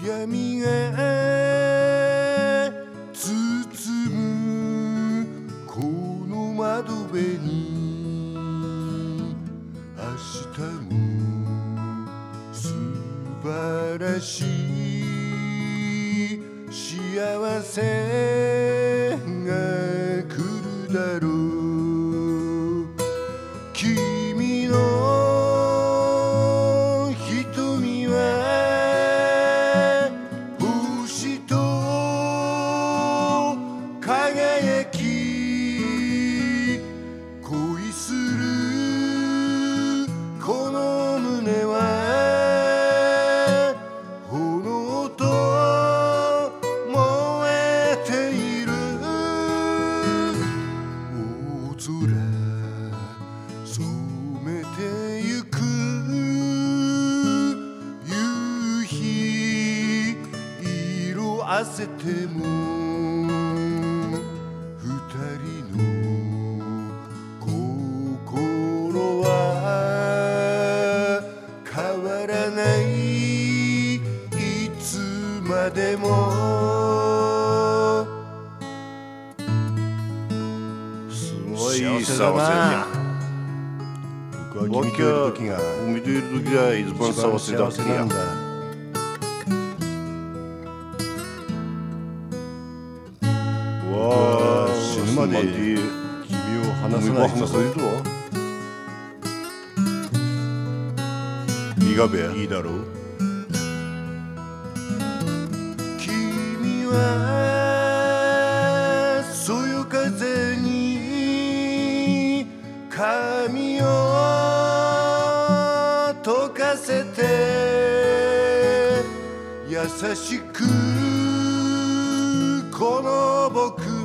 闇が包むこの窓辺に明日も素晴らしい幸せが来るだろう。君の瞳は星と輝き恋するこの胸は炎と燃えている。大空染めてゆく夕日色あせても二人の心は変わらないいつまでも。 すごいいい幸せじゃん。 僕は君といる時が見ている時が一番幸せだってやなんだ。 わあ死ぬまで君を離さないぞ。 いいがべや。 いいだろう。君はそよ風に髪を溶かせて優しくこの僕